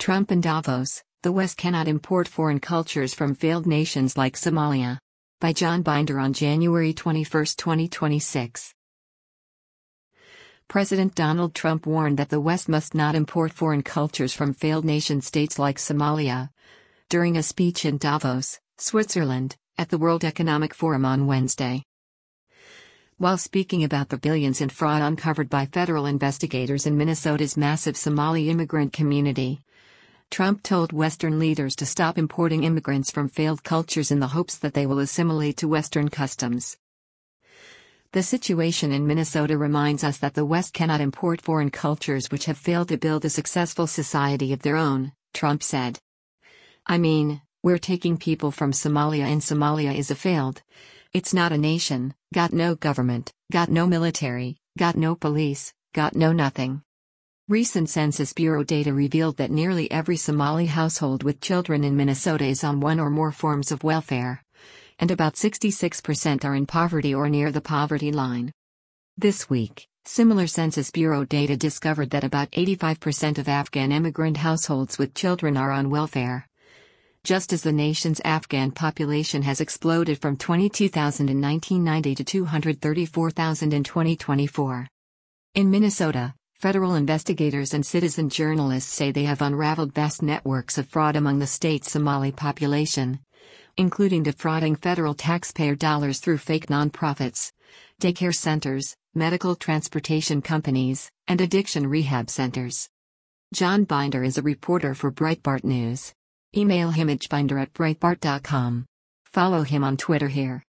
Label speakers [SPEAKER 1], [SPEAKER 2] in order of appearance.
[SPEAKER 1] Trump in Davos, the West cannot import foreign cultures from failed nations like Somalia. By John Binder on January 21, 2026. President Donald Trump warned that the West must not import foreign cultures from failed nation-states like Somalia during a speech in Davos, Switzerland, at the World Economic Forum on Wednesday. While speaking about the billions in fraud uncovered by federal investigators in Minnesota's massive Somali immigrant community, Trump told Western leaders to stop importing immigrants from failed cultures in the hopes that they will assimilate to Western customs. The situation in Minnesota reminds us that the West cannot import foreign cultures which have failed to build a successful society of their own, Trump said. I mean, we're taking people from Somalia, and Somalia is a failed. It's not a nation, got no government, got no military, got no police, got no nothing. Recent Census Bureau data revealed that nearly every Somali household with children in Minnesota is on one or more forms of welfare, and about 66% are in poverty or near the poverty line. This week, similar Census Bureau data discovered that about 85% of Afghan immigrant households with children are on welfare. Just as the nation's Afghan population has exploded from 22,000 in 1990 to 234,000 in 2024. In Minnesota, federal investigators and citizen journalists say they have unraveled vast networks of fraud among the state's Somali population, including defrauding federal taxpayer dollars through fake nonprofits, daycare centers, medical transportation companies, and addiction rehab centers. John Binder is a reporter for Breitbart News. Email him at binder@breitbart.com. Follow him on Twitter here.